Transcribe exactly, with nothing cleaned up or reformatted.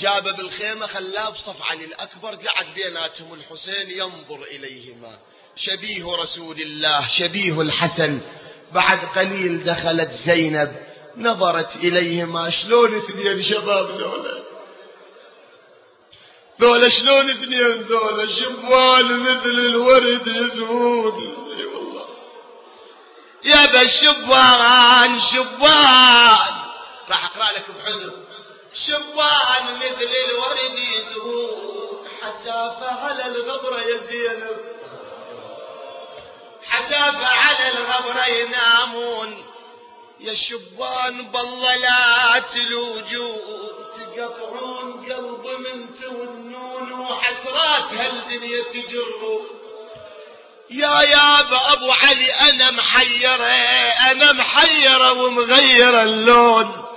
جابه بالخيمة خلاه بصف علي الأكبر، قعد بيناتهم الحسين ينظر إليهما، شبيه رسول الله شبيه الحسن. بعد قليل دخلت زينب نظرت إليهما، شلون اثنين شباب ذولا، ذولا شلون اثنين، ذولا شبان مثل الورد يزهون. اي والله يا بالشبان شبان، راح اقرا لك بحزن، شبان مثل الورد يزهون، حسافة على الغبرة يا زينب، حسافة على الغبرة ينامون. يا شبان بالله لا تلوجون، تقطعون قلب من تونون، وحسرات هالدنيا تجرون. يا يابا ابو علي انا محيرة، انا محيرة ومغيرة اللون.